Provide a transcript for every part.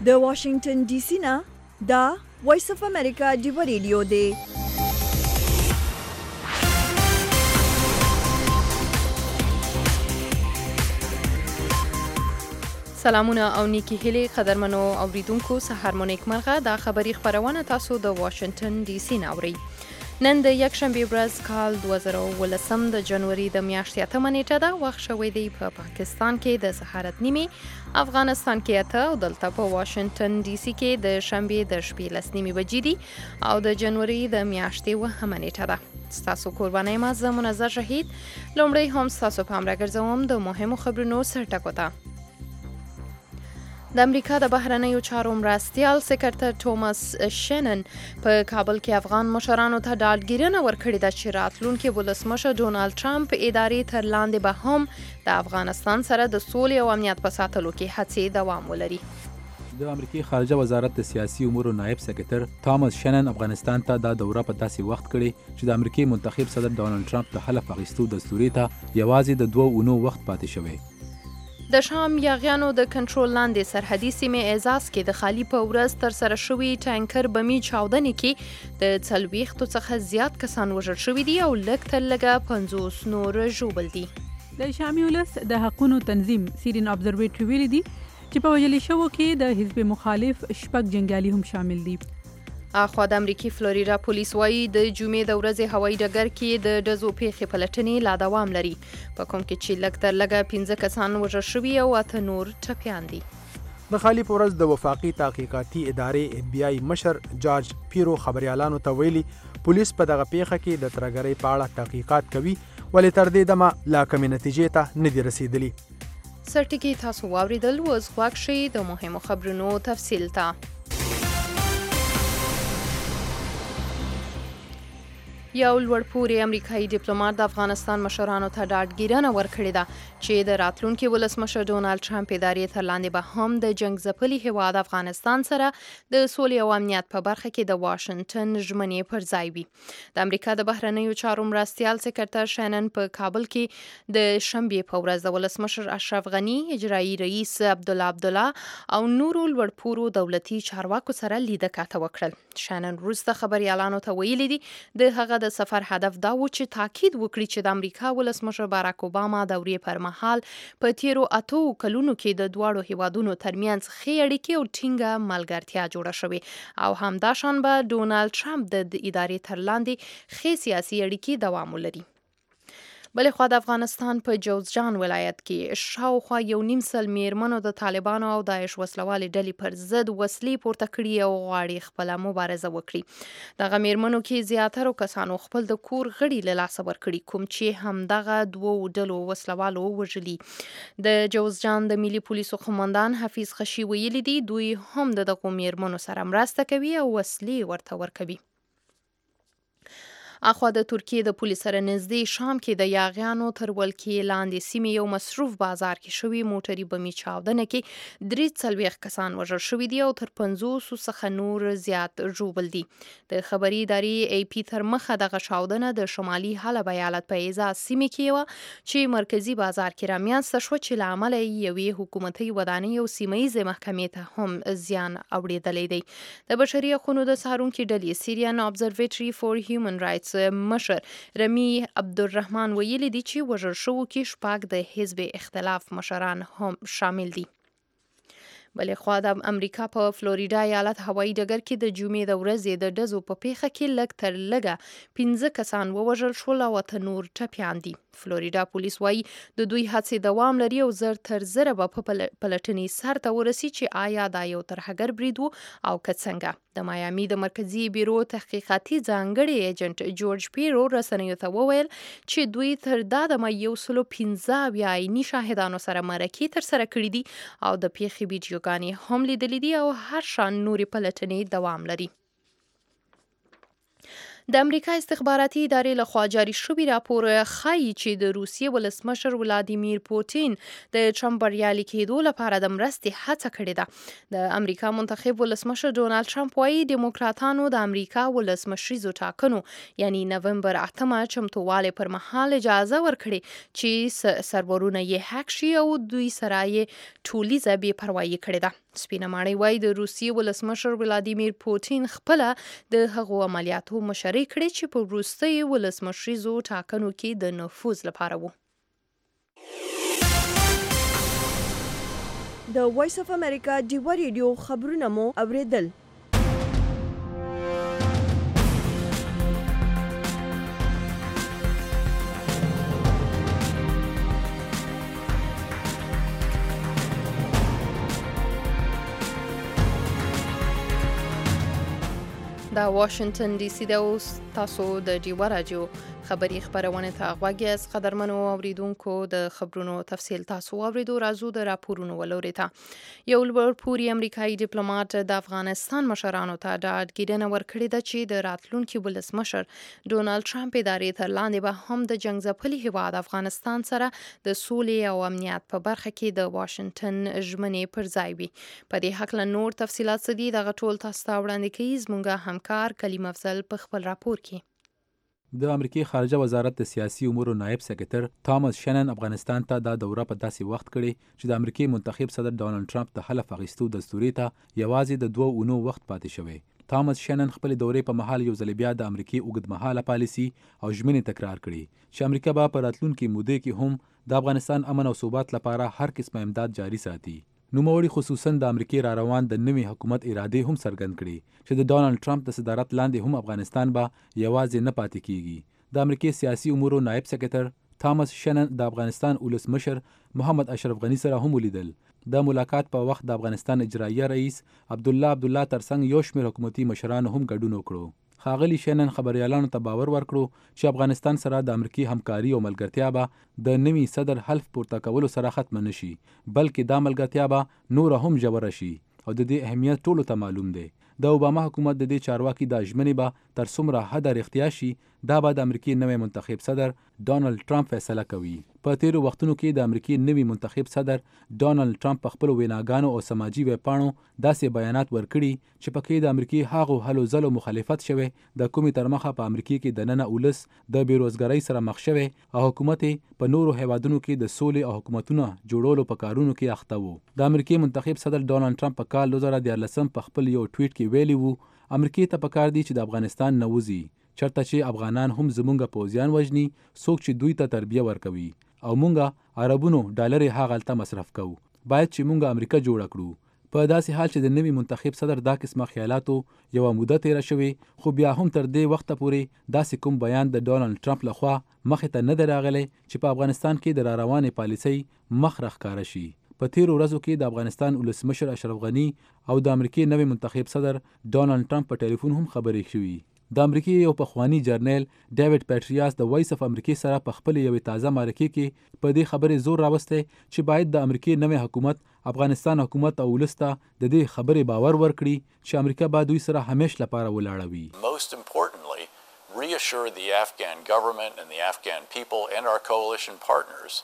د واشنگټن ډي سي نه دا وایس اف امریکا ډیو ریډیو دی. سلامونه او نیکی هیلې قدرمنو اوریدونکو، سهار مو نیکمرغه. دا خبری خبرونه تاسو د واشنگټن ډي سي نه اورئ. نن د یکشنبه ورځ کال 2018 د جنوري د میاشتې 8 نیټه ده. وخت شوی دی په پاکستان کې د سهارت نیمه، افغانستان کې 8 او دلته په واشنگټن ډي سي کې د شنبه د شپې 10 بجې دي او د جنوري د میاشتې 9 نیټه ده. ستاسو قرباني ما زه منظر شهید. لومړی هم ستاسو پام راګرځوم د مهمو خبرونو سرټکو ته. د امریکا د بهرنیو چارو مرستیال سکرټر توماس شینن په کابل کې افغان مشرانو ته ډاډګیرنه ورکړې ده چې راتلونکي ولسمشر ډونالد ټرمپ ادارې تر لاندې به هم د افغانستان سره د سولې او امنیت په ساتلو کې هڅې دوام ولري. د امریکای خارجه وزارت د سیاسي امورو نائب سکرټر توماس شینن افغانستان ته دا دوره په داسې وخت کړي چې د امریکای منتخب صدر ډونالد ټرمپ د حلف اخیستو دستوري ته یوازې د 2 اونو وخت پاتې شوی. د شام یاغیانو د کنټرول لاندې سرحدي سیمې اعزاز کې د خالی په ورځ تر سره شوی ټانکر بمي چاودنې کې د 40 څخه زیات کسان وژل شوي دي او لږ تر لږه 50 نور ژوبل دي. د شامي ولس د حقوقو تنظیم سیرین ابزرویټری ویلي دي چې په وجلې شوو کې د حزب مخالف شپږ جنگیالي هم شامل دي. اخوا د امریکای فلوریدا پولیس وایي د جمعې د ورځې هوایي ډګر کې د ډزو پیښې پلټنې لا دوام لري، په کوم کې چې لږ تر لږه 15 کسان وژل شوي او 8 نور ټپیان دي. د خالی په ورځ د وفاقي تحقیقاتي ادارې FBI مشر جارج پیرو خبريالانو ته ویلي پولیس په دغه پیښه کې د ترګرۍ په اړه تحقیقات کوي، ولې تر دې دمه لا کومې نتیجې ته نه دي رسیدلي. سرټکی تاسو واوریدل، اوس غواړئ شئ د مهمو خبرونو تفصیل ته. یو لوړپوړی امریکایي ډیپلوماټ د افغانستان مشرانو ته ډاډګیرنه ورکړې ده چې د راتلونکي ولسمشر ډونالد ټرمپ ادارې تر لاندې به هم د جنگ ځپلي هیواد افغانستان سره د سولې او امنیت په برخه کې د واشنگټن ژمنې پر ځای وي. د امریکا د بهرنیو چارو مرستیال سکرټر شینن په کابل کې د شنبې په ورځ د ولسمشر اشرف غني، اجرایي رئیس عبدالله او نورو لوړپوړو دولتي چارواکو سره لیده کاته وکړل. شینن وروسته خبريالانو ته ویلي دي د هغه د سفر هدف دا و چې تاکید وکړي چې د امریکا ولسمشر باراک اوباما دورې پر مهال په تیرو 8 کلونو کې د دواړو هیوادونو ترمنځ ښې اړیکې او ټینګه ملګرتیا جوړه شوې او همداشان به ډونالد ټرمپ د ادارې تر لاندې ښې سیاسي اړیکې دوام ولري. بلې خوا د افغانستان په جوزجان ولایت کې شاوخوا 1.5 سل میرمنو د طالبانو او داعش وسلوالې ډلې پر ضد وسلې پورته کړي او غواړي خپله مبارزه وکړي. دغه میرمنو کې زیاترو کسانو خپل د کور غړي له لاسه ورکړي، کوم چې همدغه 2 ډلو وسلوالو وژلي. د جوزجان د ملي پولیسو قومندان حفیظ خشي ویلي دي دوی هم د دغو میرمنو سره مرسته کوي او وسلې ورته ورکوي. اخوا د ترکیې د پولیس سره نږدې شام کې د یاغیانو تر ولکې لاندې سیمې یو مصروف بازار کې شوي موټري بمي چاودنه کې 43 کسان وژل شوي دي او تر 50 څخه نور زیات ژوبل دي. د خبري ادارې AP تر مخه دغه چاودنه د شمالي حلب ایالت په اعزاز سیمې کې و چې مرکزی بازار کې رامنځته شو چې له امله یوې حکومتي ودانۍ او سیمه‌ییزې محکمې ته هم زیان اوریدلی دی. د بشري حقوقو د څارونکي ډلې سیریان ابزرویټری فور هیومن رائټس مشر رمی عبدالرحمن ویلي دي چې وژل شوو کې 6 د حزب اختلاف مشران هم شامل دي. بلې خوا د امریکا په فلوریدا ایالت هوایي ډګر کې د جمعې د ورځې د ډزو په پیښه کې لږ تر لږه 15 کسان ووژل شول او 8 نور ټپیان دي. فلوریدا پولیس وایي د دوی هڅې دوام لري او زر تر زره به په پلټنې سر ته ورسي چې آیا دا یو ترهګر برید و او که څنګه. د مایامي د مرکزی بیرو تحقیقاتي ځانګړي ایجنټ جورج پیرو رسنیو ته وویل چې دوی تر دا دمه 115 عیني شاهدانو سره مرکې تر سره کړي دي او د پیښې ویډیوګانې هم لیدلې دي او هر شان نوري پلټنې دوام لري. د امریکا استخباراتي ادارې له خوا جاري شوی راپور ښایي چې د روسیې ولسمشر ولادیمیر پوتین د ټرمپ بریالي کېدو لپاره د مرستې هڅه کړې ده. د امریکا منتخب ولسمشر ډونالد ټرمپ وایي ډیموکراتانو د امریکا ولسمشریزو ټاکنو یعنی نومبر 8 چمتووالی پر مهال اجازه ورکړي چې سرورونه یې هک شي او دوی سره یې ټولیزه بې پروایي کړې ده. سپینه ماڼۍ وایي د روسیې ولسمشر ولادیمیر پوتین خپله د هغو عملیاتو مشري کړې چې په وروستیو ولسمشریزو ټاکنو کې د نفوذ لپاره وو. د وایس اف امریکا ډیوا ریډیو خبرونه مو اوریدل. دا واشنگتن ډي سي د اوس تاسو د ډیوا راډیو خبری خبرونه ته غوږی اس قدرمنو اوریدونکو د خبرونو تفصیل تاسو اوریدو راځو د راپورونو ولوري ته یو لوړپوړي امریکایي ډیپلوماټ د افغانستان مشرانو ته ډاډګیرنه ورکړې ده چې د راتلونکي ولسمشر ډونالد ټرمپ ادارې تر لاندې به هم د جنگ ځپلي هیواد افغانستان سره د سولې او امنیت په برخه کې د واشنگتن ژمنې پر ځای وي. په دې حق له نور تفصيلات سدي دغه ټول تاسو ته وړاندې کوي زموږ همکار کلیم افضل په خپل راپور کې. د امریکای خارجه وزارت د سیاسي امورو نائب سکرټر تامس شنن افغانستان ته د دوره په داسې وخت کړي چې د امریکای منتخب صدر ډونالد ټرمپ د حلف اخیستو دستوري ته یوازې د 2 اونو وخت پاتې شوی. تامس شنن خپل دورې په محل یو ځل بیا د امریکای اوږدمهاله پالیسي او ژمنې تکرار کړي چې امریکا به په راتلونکي موده کې هم د افغانستان امن او ثبات لپاره هر قسمه امداد جاري ساتي. نوموړي خصوصا د امریکای را روان د نوي حکومت اراده هم څرګند کړي چې د ډونالد ټرمپ د صدارت لاندې هم افغانستان به یوازې نه پاتې کیږي. د امریکای سیاسي امورو نائب سکرټر تامس شنن د افغانستان ولسمشر محمد اشرف غنی سره هم ولیدل. د ملاقات په وخت د افغانستان اجراییه رئیس عبدالله ترڅنګ یو شمېر حکومتي مشران هم ګډون وکړو. ښاغلي شنن خبريالانو ته باور ورکړو چې افغانستان سره د امریکای همکاري او ملګرتیا به د نوي صدر حلف پورته کولو سره ختم نشي، بلکې دا ملګرتیا به نور هم ژوره شي او د دې اهمیت ټولو ته معلوم دی. د اوباما حکومت د دې چارواکي د ژمنې به تر څومره حد رښتیا شي دا به د امریکای نوی منتخب صدر ډونالد ټرمپ فیصله کوي. په تیرو وختونو کې د امریکای نوی منتخب صدر ډونالد ټرمپ په خپل ویناګانو او سماجی ویبپاڼو داسې بیانات ورکړي چې پکې د امریکای هغو هلو ځلو مخالفت شوی د کومې تر مخه په امریکای کې د ننه اولس د بیروزګاری سره مخ شوی او حکومت په نورو هیوادونو کې د سولې او حکومتونو جوړولو په کارونو کې اخته وو. د امریکای منتخب صدر ډونالد ټرمپ په کال 2014 په خپل یو ټویټ کې ویلي وو امریکای ته پکار دی چې د افغانستان نه وځي چرته چې افغانان هم زمونږ پوځیان وژني څوک چې دوی ته تربیه ورکوي او مونږه عربونو ډالر هغه مصرف کوو باید چې مونږ امریکا جوړ کړو. په داسې حال چې د نوي منتخب صدر دا قسمه خیالاتو یو موده تیره شوی خو بیا هم تر دې وخته پورې داسې کوم بیان د ډونالد ټرمپ لخوا مخې ته نه دی راغلی چې په افغانستان کې د را روانې پالیسۍ مخ راښکاره شي. په تیرو ورځو کې د افغانستان ولسمشر اشرف غنی او د امریکای نوی منتخب صدر ډونالد ټرمپ په ټلیفون هم خبرې شوې. د امریکای یو پخوانی جرنیل ډیوډ پیټریاس د وایس اف امریکا سره په خپل یو تازه مرکه کې په دې خبرې زور راوسته چې باید د امریکای نوی حکومت افغانستان حکومت او ولسته د دې خبرې باور ورکړي چې امریکا به دوی سره همیشه لپاره ولاړ وي. Most importantly, reassure the Afghan government and the Afghan people and our coalition partners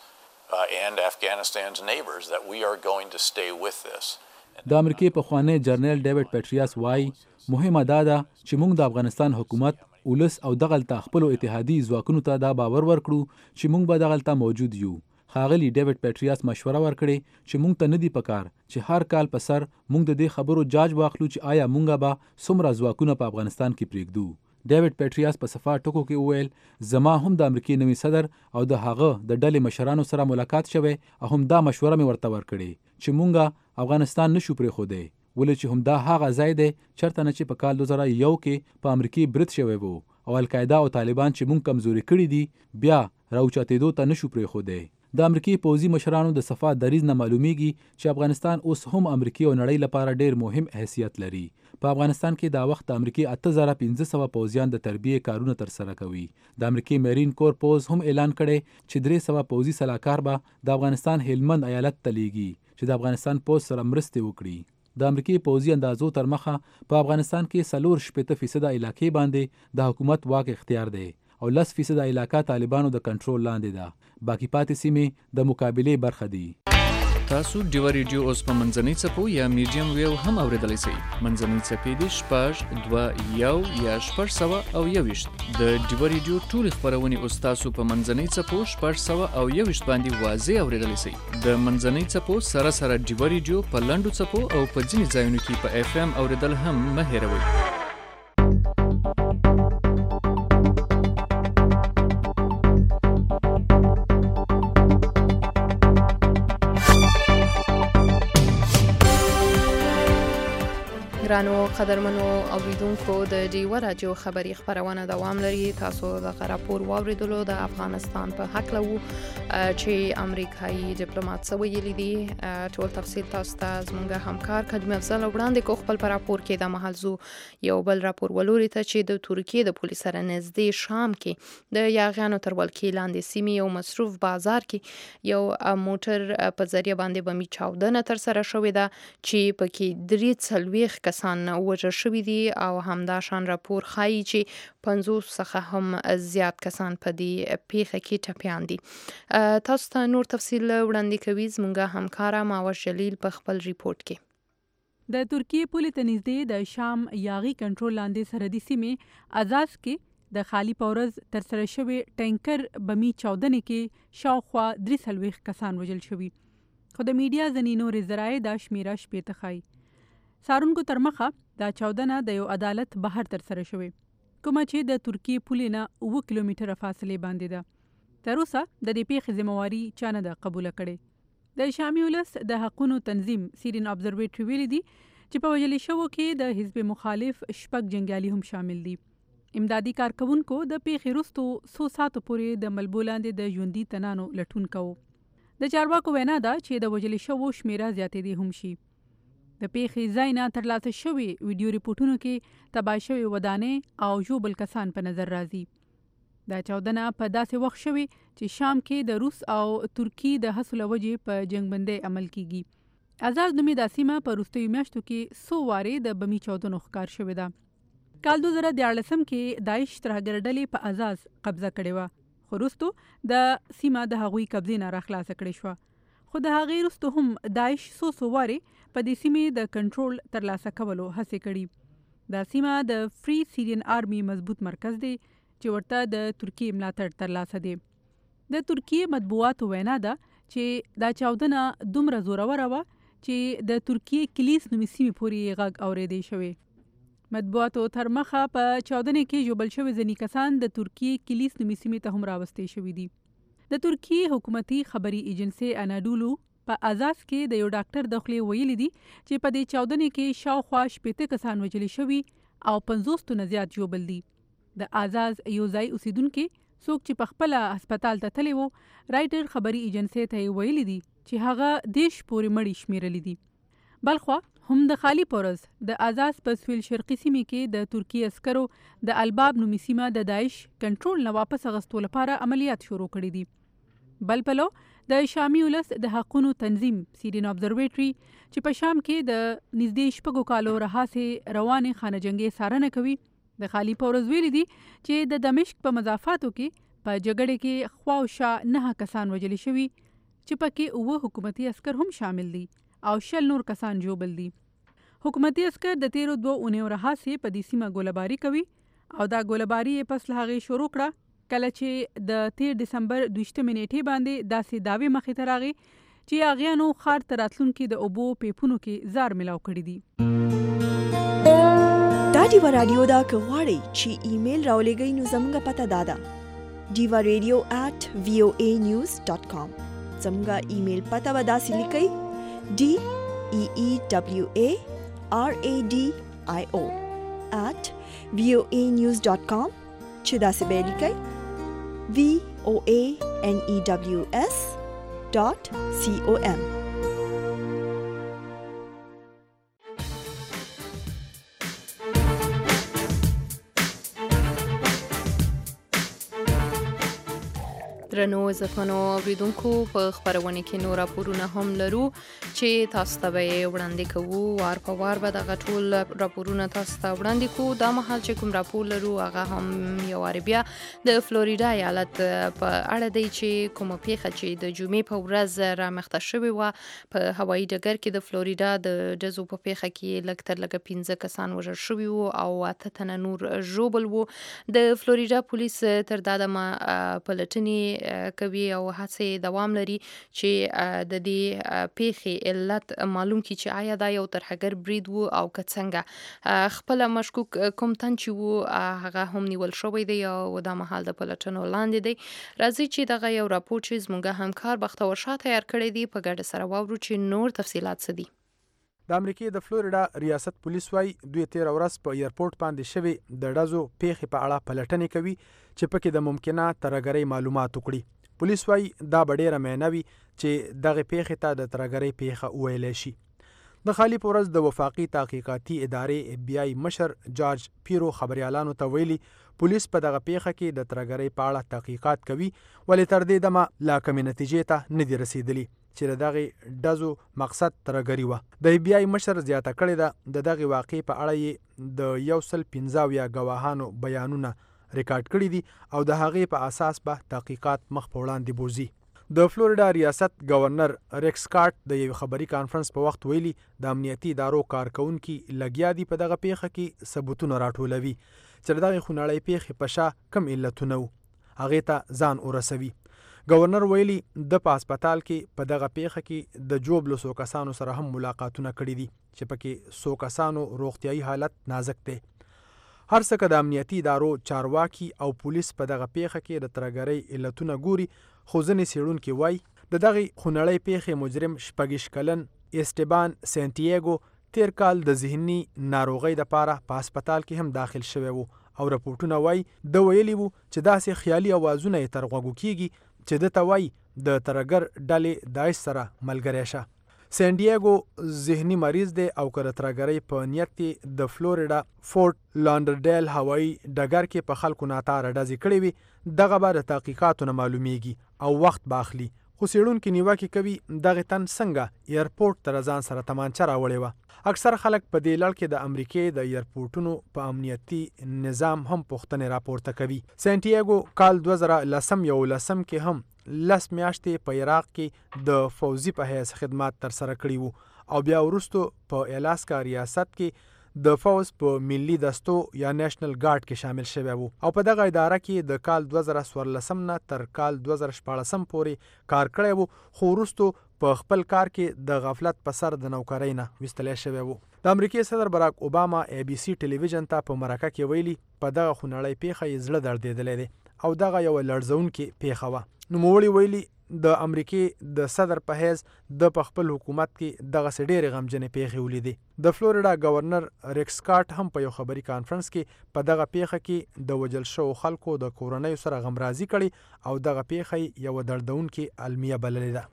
and Afghanistan's neighbors that we are going to stay with this. د امریکای پخوانی جرنیل ډیوډ پیټریاس وایي مهمه دا ده چې موږ د افغانستان حکومت ولس او دغلته خپل اتحادي ځواکونو ته دا باور ورکړو چې موږ به دغلته موجود یو. ښاغلي ډیوډ پیټریاس مشوره ورکړي چې موږ ته ندی پکار چې هر کال په سر موږ د دې خبرو جاج واخلو چې آیا موږ به څومره ځواکونه په افغانستان کې پرېږدو. ډیوډ پیټریاس په صفا ټکو کې وویل زما هم د امریکای نوی صدر او د هغه د ډلې مشرانو سره ملاقات شوی او هم دا مشوره مې ورته ورکړې چې مونږه افغانستان نشو پرېښودی ولې چې هم دا هغه ځای دی چرته نه چې په کال 2001 کې په امریکای برید شوی وو او القاعده او طالبان چې مونږ کمزوري کړي دي بیا راوچاتېدو ته نشو پرېښودی. د امریکای پوځي مشرانو د صفا دریځ نه معلومیږي چې افغانستان اوس هم امریکای او نړۍ لپاره ډیر مهم حیثیت لري. په افغانستان کې دا وخت د امریکای 8500 پوځیان د تربیه کارونه تر سره کوي. د امریکای میرین کور پوز هم اعلان کړي چې 300 پوځي سلاکار به د افغانستان هلمند ایالت ته لیږي چې د افغانستان پوز سره مرسته وکړي. د امریکای پوځي اندازو تر مخه په افغانستان کې 40% علاقې باندې د حکومت واک اختیار دی او 10% علاقه طالبانو د کنټرول لاندې ده. باقی پاتې سیمې د مقابله برخه دي. تاسو ډیوا ریډیو اوس په منځنۍ څپو یا میډیم ویو هم اوریدلی شئ. منځنۍ څپې دي 6.2 یا 6.1 د ډیوا ریډیو ټول خبرونه اوس تاسو په منځنۍ څپو 6.1 باندې واضح اوریدلی شئ. د منځنۍ څپو سره سره ډیوا ریډیو په لنډو څپو او په ځینې ځایونو کې په اف ام اوریدل هم مه هېروئ. ګرانو قدرمنو اوریدونکو د ډیوا راډیو خبری خبرونه دوام لري. تاسو د راپور واوریدلو د افغانستان په حق لو چې امریکایي ډیپلوماټ څه ویلي دي. ټول تفصیل تاسو ته زموږ همکار کډمي افضل وړاندې کو خپل راپور کې د محلزو یو بل راپور ولوري ته چې د ترکیه د پولیس سره نږدې شام کې د یاغیانو تر ولکې لاندې سیمې یو مصروف بازار کې یو موټر په ذریعہ باندې بمي چاودنه تر سره شوې ده چې پکې 3 کسان وژل شوي دي او همدا شان راپور ښایي چې 50 څخه هم زیات کسان په دې پیښه کې ټپیان دي. تاسو ته نور تفصیل وړاندې کوي زموږ همکاره ماوش جلیل په خپل ریپورت کې. د ترکیه پولیس ته نږدې د شام یاغي کنټرول لاندې سرحدي سیمې ازاز کې د خالی پورز تر سره شوی ټینکر بمي چاودنې کې شاوخوا 3 کسان وژل شوي. خو د میډیا ځینې نورې ذرایع دا شمیره شپې ته ښایي. سارونکو تر مخه دا چاودنه د یو عدالت بهر تر سره شوې کومه چې د ترکیه پولې نه 9 کیلومتره فاصله باندې ده. تر اوسه د دې پیښې ذمہواری چا نه ده قبول کړې. د شامي ولس د حقوقو تنظیم سیرین ابزرویټری ویلي دي چې په وجلې شوو کې د حزب مخالف شپږ جنگیالي هم شامل دي. امدادي کارکونکو د پیښې وروسته 100 ساعتو پورې د ملبو لاندې د ژوندۍ تنانو لټون کوو. د چارواکو وینا ده چې د وجلې شوو شمیره زیاتې دي هم شي. د پیښې ځای نه ترلاسه شوي ویډیو ریپورټونو کې تباه شوي ودانې او ژوبل کسان په نظر راځي. دا چاودنه په داسې وخت شوي چې شام کې د روس او ترکی د هڅو له وجې په جنګبندۍ عمل کیږي. ازاز نومې دا سیمه په وروستیو میاشتو کې 100 وارې د بمي چاودنو ښکار شوې ده. کال 2014 کې داعش ترهګر ډلې په ازاز قبضه کړې وه خو وروسته د سیمه د هغوی قبضې نه راخلاصه کړې شوه. خو د هغې وروسته هم داعش 100 وارې په دې سیمې د کنټرول ترلاسه کولو هڅې کړي. دا سیمه د فری سیریان آرمي مضبوط مرکز دی چې ورته د ترکیه ملاتړ ترلاسه دی. د ترکیه مطبوعاتو وینا ده چې دا چاودنه دومره زوروره وه چې د ترکیه کلیس نومې سیمې پورې غږ اورېدی شوی. مطبوعاتو تر مخه په چاودنې کې ژوبل شوي ځینې کسان د ترکیه کلیس نومې سیمې ته هم راوستي شوي دي. د ترکیه حکومتي خبري ایجنسی اناډولو په ازاز کې د یو ډاکټر د خولې ویلي دي چې په دې چاودنې کې شاوخوا 80 کسان وژل شوي او 50 نه زیات ژوبل دي. د ازاز یو ځای اوسیدونکو څوک چې په خپل هسپتال ته تللی وو رایټر خبري ایجنسی ته ویلي دي چې هغه دیش پورې مړی شمیرلی دي. بلخوا هم د خالی پورز د ازاز په سویل شرقي سیمې کې د ترکیه عسکرو د الباب نومي سیمه د داعش کنټرول نه واپس اغستو لپاره عملیات شروع کړي دي. بل پلو د شامي ولس د حقوقو تنظیم سیرین ابزرویټری چې په شام کې د نږدې 6 کالو راهاسې روانې خانه جنگي څارنه کوي د خالی پورز ویلي دي چې د دمشق په مضافاتو کې په جګړې کې خوا او شا 9 کسان وژل شوي چې پکې 9 حکومتي عسكر هم شامل دي او 60 نور کسان ژوبل دي. حکومتي عسكر د 13 اونیو راهاسې په دې سیمه ګوله‌باري کوي او دا ګوله‌باري پس له هغې شروع کړه کله چې د 13 دسمبر 20 نیټې باندې داسې داوی مخې ته راغی چې یاغیانو ښار ته راتلونکي د اوبو پیپونو کې زار ملاو کړي دي. دا ډیوا راډیو دا که غواړئ چې ایمیل راولېږئ نو زموږ پته دا ده diva.radio@voanews.com. زموږ ایمیل پته به داسې لیکئ DEEWARADIO@voanews.com چې داسې به لیکئ VOANEWS.com. درنو عزتمنو اوریدونکو په خبرونه کې نور راپورونه هم لرو چې تاسو ته به وړاندې کوو وار په وار به دغه ټول راپورونه تاسو ته وړاندې کوو دا مهال چې کوم راپور لرو هغه هم یو بیا د فلوریدا ایالت په اړه دی چې کومه پیښه چې د جمعې په ورځ رامخته شوې وه په هوایي ډګر کې د فلوریدا د ډزو په پیښه کې لږ تر لږه 15 کسان وژل شوي وو او 8 تنه نور ژوبل وو د فلوریدا پولیس تر دا دمه پلټنې کوي او هڅې دوام لري چې د دې پیښې علت معلوم کړي چې آیا دا یو ترهګر برید وو او که څنګه خپل مشکوک کوم تن چې وو هغه هم نیول شوی دی او دا مهال د پلټنو لاندې دی راځي چې دغه یو راپور چې زموږ همکار بختور شاه تیار کړی دی په ګډه سره واورو چې نور تفصیلات څه دي د امریکای د فلوریدا ریاست پولیس وايي دوی 13 ورځ په ایرپورټ باندې شوی د ډزو پیښې په اړه پلټنې کوي چې پکې د ممکنه ترهګرۍ معلومات وکړي پولیس وايي دا ډېره معنوي چې دغه پیښې ته د ترهګرۍ پیښه ویل شي د خالی پورز د وفاقي تحقیقاتي ادارې اف بی آی مشر جارج پیرو خبريالانو ته ویلي پولیس په دغه پیښه کې د ترهګرۍ په اړه تحقیقات کوي ولې تر دې دمه لا کومې نتیجې ته نه دي رسیدلي چې دغه ډزو مقصد ترهګري وه د اف بی آی مشر زیاته کړې ده د دغه واقعې په اړه د 115 گواهانو بیانونه ریکارډ کړي دي او د هغې په اساس به تحقیقات مخ په وړاندې بوزي د فلوریدا ریاست گورنر ریکس سکاټ د یو خبري کانفرنس په وخت ویلي د امنیتي ادارو کارکونکي لګیا دي په دغه پیښه کې ثبوتونه راټولوي چې دغه خونړۍ پیښې په شا کم علتونه وو هغې ته ځان ورسوي گورنر ویلي د په هسپتال کې په دغه پیښه کې د جوبلو څو کسانو سره هم ملاقاتونه کړي دي چې پکې څو کسانو روغتیايي حالت نازک دی هر څه که د امنیتي ادارو چارواکي او پولیس په دغه پیښه کې د ترهګرۍ علتونه ګوري خو ځینې څېړونکي وایي د دغې خونړۍ پیښې مجرم 26 کلن ایسټبان سانتیاګو تیر کال د ذهني ناروغۍ دپاره په هسپتال کې هم داخل شوی وو او رپورټونه وایي د ویلي وو چې داسې خیالي اوازونه یې تر غوږو کیږي چې ده ته وایي د ترهګر ډلې داعش سره ملګری شه سانډیاګو ذهني مریض دی او که د ترهګرۍ په نیت د فلوریدا فورټ لانډرډیل هوایي ډګر کې په خلکو ناتاره ډزې کړې وي دغه به د تحقیقاتو نه معلومیږي او وخت به اخلي خو څېړونکي نیوکې کوي دغه تن څنګه ایرپورټ ته ځان سره تمانچه راوړې وه اکثر خلک په دې لړ کې د امریکې د ایرپورټونو په امنیتي نظام هم پوښتنې راپورته کوي سانټیاګو کال 2011 کې هم 10 میاشتې په عراق کې د فوزي په حیث خدمات ترسره کړي وو او بیا وروستو په الاسکا ریاست کې د فوز په ملي دستو یا نېشنل ګارد کې شامل شوی وو او په دغه اداره کې د کال 2014 نه تر کال 2014 پورې کار کړی وو خو وروستو په خپل کار کې د غفلت په سر د نوکرۍ نه ویستلی شوی وو د امریکې صدر براک اوباما ای بي سي ټلویزیون ته په مرکه کې ویلي په دغه خونړۍ پیښه یې زړه دردېدلی دی او دغه یوه لړزونکې پیښه وه نوموړي ویلي د امریکې د صدر په حیث د په خپل حکومت کې دغسې ډېرې غمجنې پیښې ولیدې د فلوریدا گورنر ریکس سکاټ هم په یو خبري کانفرنس کې په دغه پیښه کې د وژل شوو خلکو د کورنیو سره غمرازي کړې او دغه پیښه یوه دردونکې المیه بللې ده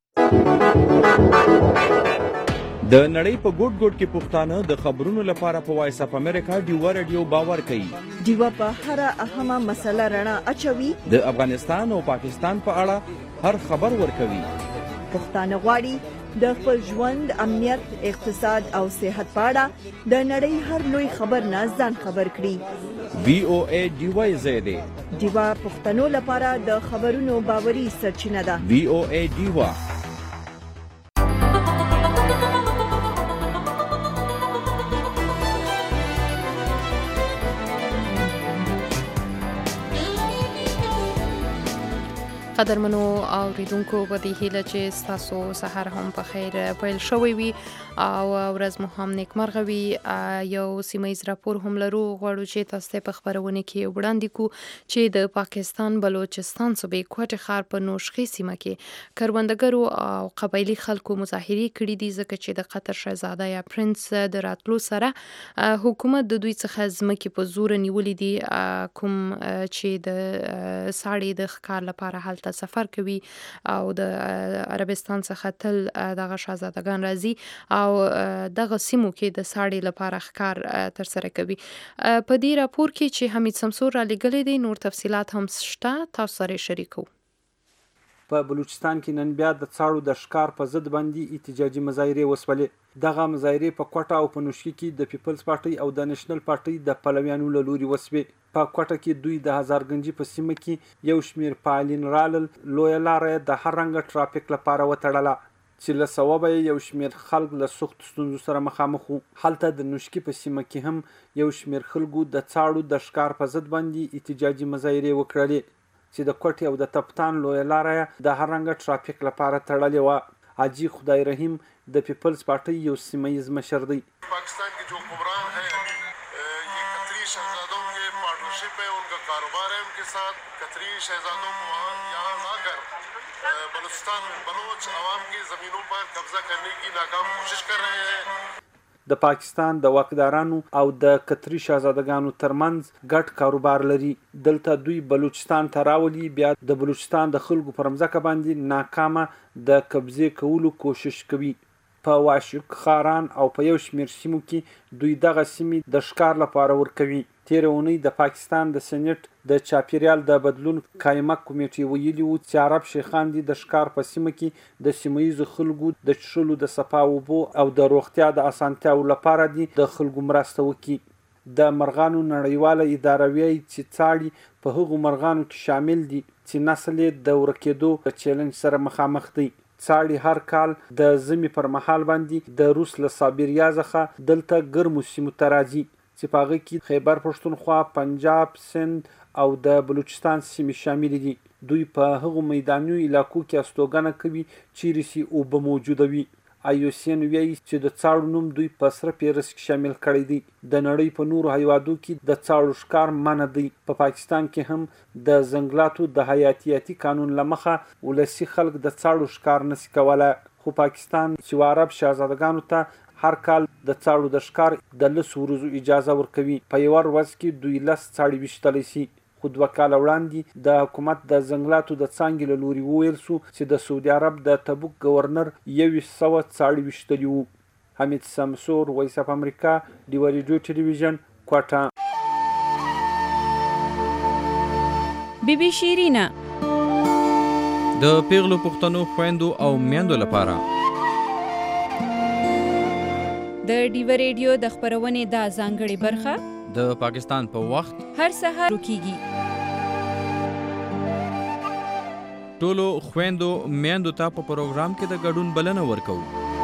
د نړۍ په ګوټ ګوټ کې پښتانه د خبرونو لپاره په وایس اف امریکا ډیوا رادیو باور کوي ډیوا په هر اهمه مسله رڼا اچوي د افغانستان او پاکستان په اړه هر خبر ورکوي پښتانه غواړي د خپل ژوند امنیت اقتصاد او صحت په اړه د نړۍ هر لوی خبر نه ځان خبر کړي وی او ای ډیوا زیاده ډیوا پښتنو لپاره د خبرونو باوري سرچینه ده وی او ای ډیوا قدرمنو اوریدونکو په دې هیله چې ستاسو سحر هم په خیر پیل شوی وي او ورځ مو هم نیکمرغه وي یو سیمه‌ایز راپور هم لرو غواړو چې تاسو ته په خبرونه کې وړاندې کو چې د پاکستان بلوچستان صوبې کوټ ښار په نوشخي سیمه کې کروندګرو او قبایلی خلکو مظاهرې کړې دي ځکه چې د قطر شاهزاده یا پرنس د راتلو سره حکومت د دوی څخه ځمکې په زور نیولې دي کوم چې د ساړې د ښکار لپاره هلته سفر کوي او د عربستان څخه تل دغه شاهزادګان راځي او دغه سیمو کې د ساړې لپاره ښکار ترسره کوي په دې راپور کې چې حمید سمسور را لګلې دي نور تفصيلات هم شته تاسو سره شریکو په بلوچستان کې نن بیا د څاړو د ښکار په ضد باندې احتجاجي مظاهرې وسولې. دغه مظاهرې په کوټه او په نوشکي کې د پیپلز پارټۍ او د نېشنل پارټۍ د پلویانو له لوري وسوې. په کوټه کې دوی د هزارګنجي په سیمه کې یو شمیر فعالین رالل. لویه لاره د هر رنګه ټرافیک لپاره وتړله چې له سوابه یو شمیر خلک له سختو ستونزو سره مخامخ وو. هلته د نوشکي په سیمه کې هم یو شمیر خلکو د څاړو د ښکار په ضد باندې احتجاجي مظاهرې وکړلې چې د کوټې او د تپتان لویه لاره د هر رنګه ټرافیک لپاره تړلې وه. حاجي خدای رحیم د پیپلز پارټۍ یو سیمه ییز مشر دی. پاکستان کې جو حکمران ہیں یہ قطری شہزادوں کے پارٹنرشپ ہے, ان کا کاروبار ہے ان کے ساتھ. قطری شہزادوں کو یہاں لا کر بلوچستان میں بلوچ عوام کی زمینوں پر قبضہ کرنے کی ناکام کوشش کر رہے ہیں. د پاکستان د واکدارانو او د قطري شاهزادګانو ترمنځ ګډ کاروبار لري. دلته دوی بلوچستان ته راولي, بیا د بلوچستان د خلکو پر مځکه باندې ناکامه د قبضې کولو کوشش کوي. په واشک خاران او په یو شمیر سیمو کې دوی دغه سیمې د ښکار لپاره ورکوي. تېره اونۍ د پاکستان د سېنیټ د چاپیریال د بدلون قایمه کمیټې ویلي وو چې عرب شیخان دي د ښکار په سیمه کې د سیمه ییزو خلکو د څښلو د صفا اوبو او د روغتیا د اسانتیاو لپاره دي د خلکو مرسته وکړي. د مرغانو نړیواله اداره وایي چې څاړي په هغو مرغانو کې شامل دي چې نسل یې د ورکېدو د چیلنج سره مخامخ دی. څاړي هر کال د ژمي پر مهال باندې د روس له سایبریا څخه دلته ګرمو سیمو ته راځي چې په هغه کې خیبر پښتونخوا, پنجاب, سند او د بلوچستان سیمې شامل دي. دوی په هغو میداني علاقو کې استوګنه کوي چیرې چې اوبه موجوده وي. IUCN وایي چې د څاړو نوم دوی په سره فهرست کې شامل کړی دی. د نړۍ په نورو هیوادو کې د څاړو ښکار منع دی. په پاکستان کې هم د ځنګلاتو د حیاتیاتي قانون له مخه ولسي خلک د څاړو ښکار نشي کولی. خو پاکستان چې عرب شاهزادګانو ته هر کال د څاړو د ښکار د 10 ورځو اجازه ورکوي. په یوه ورځ کې دوی 10 څاړي ویشتلی شي. خو 2 کاله وړاندې د حکومت د ځنګلاتو د څانګې له لوري وویل شو چې د سعودي عرب د تبوک گورنر 2100 څاړي ویشتلي وو. حمید سمسور, وایس اف امریکا, ډیوه ریډیو ټلویزیون, کوټه. بیبي شیرینه د پیغلو پښتنو خويندو او میندو لپاره د ډیوه ریډیو د خبرونې د ځانګړي برخه د پاکستان په وخت هر سهار کیږي. ټولو خويندو میندو ته په پروګرام کې د ګډون بلنه ورکو.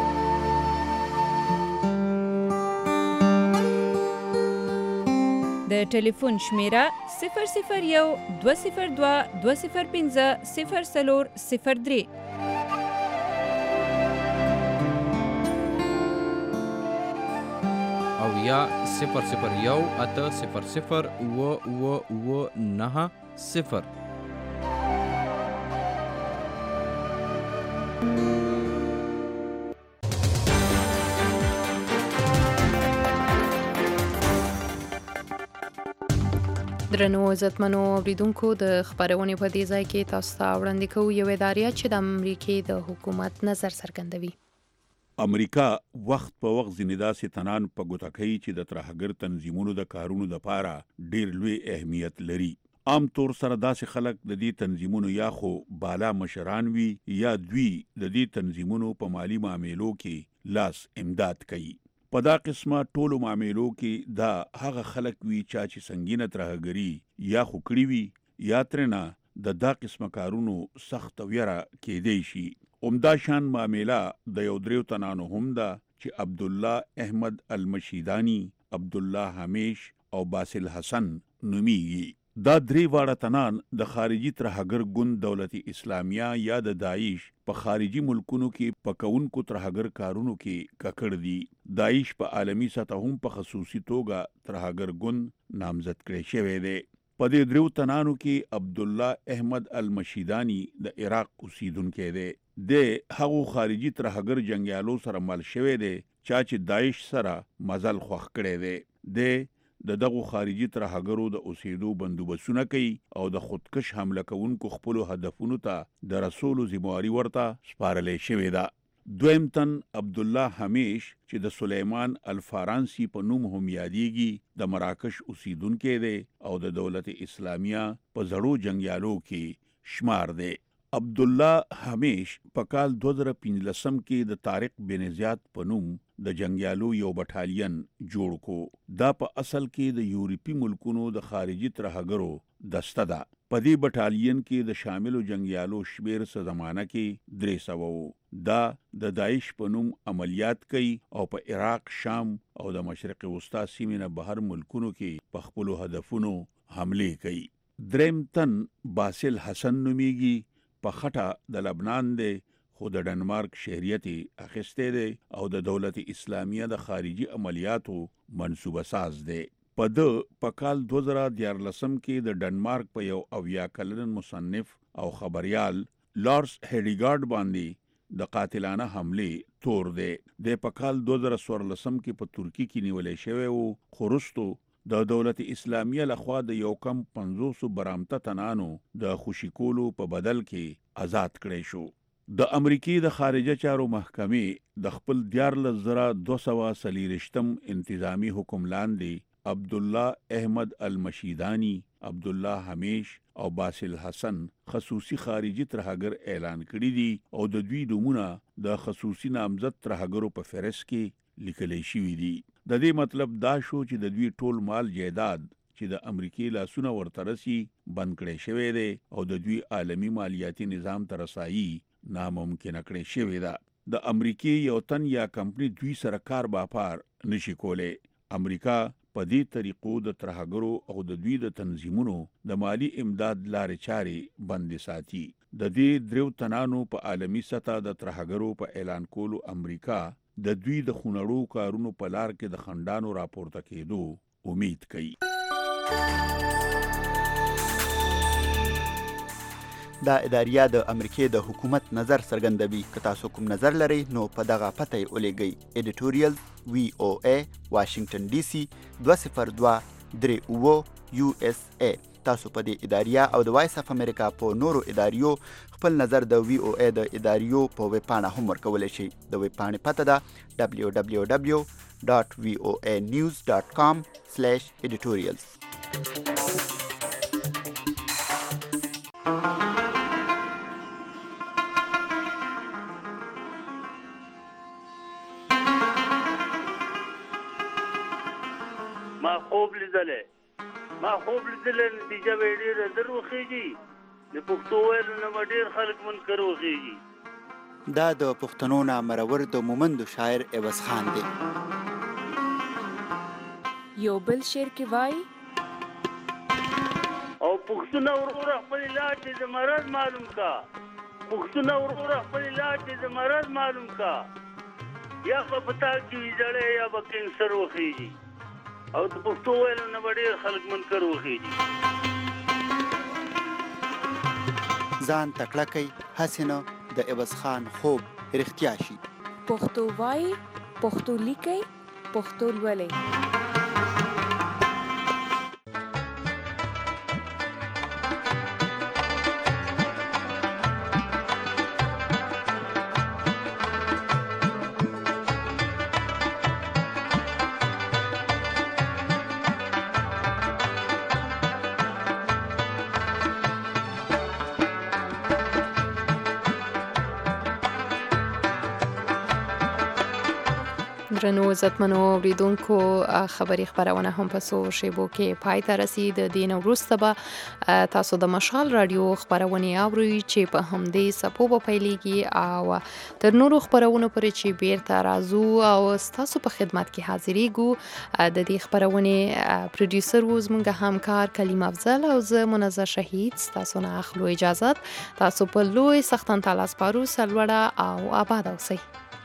د ټلیفون شمیره 001 202 205 0403 او یا 001 800 990. درنو عزتمنو اوریدونکو, د خبرونې په دې ځای کې تاسو ته وړاندې کوو یو ادارې چې د امریکې د حکومت نظر څرګندوي. امریکا وخت په وخت ځینې داسې تنان په ګوته کوي چې د ترهګر تنظیمونو د کارونو دپاره ډیر لوی اهمیت لري. عام طور سره داسې خلک د دې تنظیمونو یا خو بالا مشران وي یا دوی د دې تنظیمونو په مالی معاملو کې لاس امداد کوي. په دا قسمه ټولو معاملو کې دا هغه خلک وي چې سنگینه ترهګري یا خو کړي وي یا ترنه د دا قسمه کارونو سخت ویره کېدی شي. عمده شان معامله د یو دریو تنانو هم ده چې عبدالله احمد المشیدانی, عبدالله همیش او باسل حسن نومیږي. دا درې واړه تنان د خارجي ترهګر ګوند دولت اسلامیه یا د داعش په خارجي ملکونو کې په کوونکو ترهګر کارونو کې ککړ دي. داعش په عالمی سطح هم په خصوصي توګه ترهګر ګوند نامزد کړی شوی دی. په دې دریو تنانو کې عبدالله احمد المشیدانی د عراق اوسیدونکی دی. د هغو خارجي ترهګر جنگیالو سره مل شوی دی چې داعش سره مزل خوښ کړی دی. د دغو خارجي ترهګرو د اوسېدو بندوبستونه کوي او د خودکش حمله کوونکو خپلو هدفونو ته د رسولو ذمہواري ورته سپارلی شوې ده. دویم تن عبدالله همیش چې د سلیمان الفارانسی په نوم هم یادیږي د مراکش اوسیدونکی دی او د دولت اسلامیه په زړو جنگیالو کې شمار دی. عبدالله همیش په کال 2015 کې د طارق بن زیاد په نوم د جنگیالو یو بټالین جوړ کو. دا په اصل کې د یورپی ملکونو د خارجي ترهګرو دسته ده. په دې بټالین کې د شاملو جنگیالو شمیر څه زمانہ کې 300 وو. دا د داعش په نوم عملیات کوي او په عراق، شام او د مشرق وسطا سیمې نه بهر ملکونو کې په خپلو هدفونو حمله کوي. دریم تن باسل حسن نومیږي. په خټه د لبنان دی خو د ډنمارک شهریت اخیسته دی او د دولت اسلامیه د خارجي عملیاتو منصوبه ساز دی. په کال 2014 کې د ډنمارک په یو 80 کلن مصنف او خبريال لارس هډیګارد باندې د قاتلانه حمله تور دی. د په کال 2014 کې په ترکی کې نیولې شوی او خورستو د دولت اسلامیه لخوا د یو کم 500 برامته تنانو د خوشی کولو په بدل کې آزاد کړی شو. د امریکای د خارجه چارو محکمې د خپل 14240 انتظامی حکم لاندې عبدالله احمد المشیدانی، عبدالله همیش او باسل حسن خصوصي خارجي ترهګر اعلان کړی دي او د دوی نومونه د خصوصي نامزد ترهګرو په فهرست کې لیکل شوی دي. د دې مطلب دا شو چې د دوی ټول مال جیداد چې د امریکای لاسونه ورته رسي بند کړی شوی دی او د دوی عالمی مالیاتي نظام ته رسایي ناممکن کړی شوی ده. د امریکای یو تن یا کمپنی دوی سره کار باپار نشي کوله. امریکا په دې طریقو د ترهګرو او د دوی د تنظیمونو د مالی امداد لارې چارې بند ساتي. د دې دریو تنانو په عالمی سطح د ترهګرو په اعلان کولو امریکا د دوی د خونړو کارونو په لار کې د خندانو راپورته کېدو امید کوي. دا اداریه د امریکای د حکومت نظر څرګندوي. که تاسو کوم نظر لرئ نو په دغه پته یې ولیږئ. ایډیټوریال VOA واشنگټن DC 20239 USA. تاسو په دې اداریه او د وایس اف امریکا په نورو اداریو خپل نظر د VOA د اداریو په ویب پاڼه هم ورکولی شئ. د ویب پاڼې پته ده www.voanews.com/editorials. ما خوب لیدلې نتیجه به ډېره در وخیږي. د پښتو ویلو نه به ډېر خلک منکر وخیږي. دا د پښتنو نامرور د مومندو شاعر عوض خان دی. یو بل شعر کې وایي او پښتونه وروره خپل علاج د مرض معلوم کا. پښتونه وروره خپل علاج د مرض معلوم کا. یا په پتا کې ویجړې یا به کینسر وخیږي. او د پښتو ویلو نه ډېر خلک منکر وخیږي. ځان تکړه کوي هسې نه د عوض خان خوب رښتیا شي. پښتو وایي، پښتو لیکئ، پښتو لولئ. درنو عزتمنو اوریدونکو خبري خبرونه هم په څو شیبو کې پای ته رسید. د دین وروسته به تاسو د مشال رادیو خبرونه اورئ چې په همدې سپو په پیلېږي او تر نورو خبرونو پورې چې بیرته راځو او تاسو په خدمت کې حاضرېږو. د دې خبرونه پروډوسر و زموږ همکار کلیم افضل او زه منزه شهید. تاسو نه اخلو اجازه. تاسو په لوی سختن تعالی سپارو. سلوړه او آباد اوسئ.